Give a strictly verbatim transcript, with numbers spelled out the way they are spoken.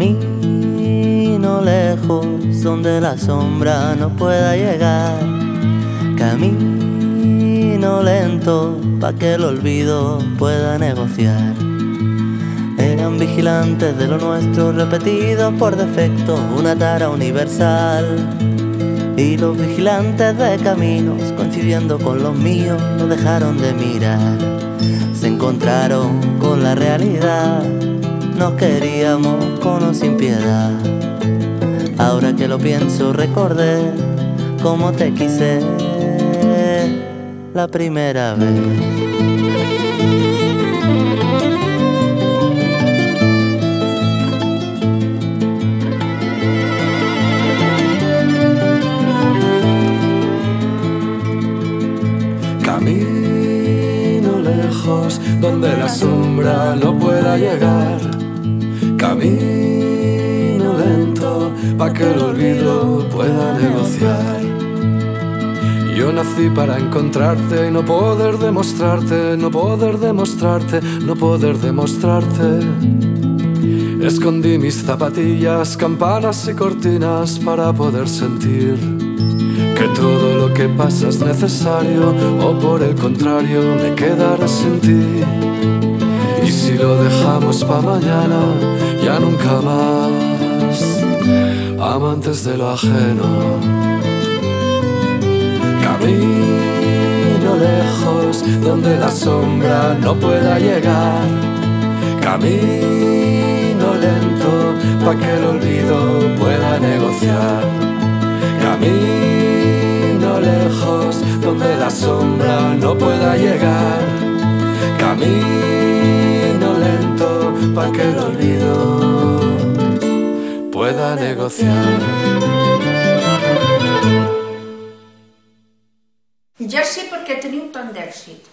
Camino lejos donde la sombra no pueda llegar. Camino lento pa' que el olvido pueda negociar. Eran vigilantes de lo nuestro, repetidos por defecto, una tara universal. Y los vigilantes de caminos, coincidiendo con los míos, no dejaron de mirar. Se encontraron con la realidad, nos queríamos con o sin piedad. Ahora que lo pienso recordé cómo te quise la primera vez. Camino lejos donde la sombra no pueda llegar. Camino lento pa' que el olvido pueda negociar. Yo nací para encontrarte y no poder demostrarte, no poder demostrarte, no poder demostrarte. Escondí mis zapatillas, campanas y cortinas para poder sentir que todo lo que pasa es necesario, o por el contrario me quedaré sin ti. Y si lo dejamos pa' mañana, ya nunca más, amantes de lo ajeno. Camino lejos donde la sombra no pueda llegar. Camino lento pa' que el olvido pueda negociar. Camino lejos donde la sombra no pueda llegar. Camino lento pa' que el olvido pueda negociar. Ja sé per què teniu tant d'èxit.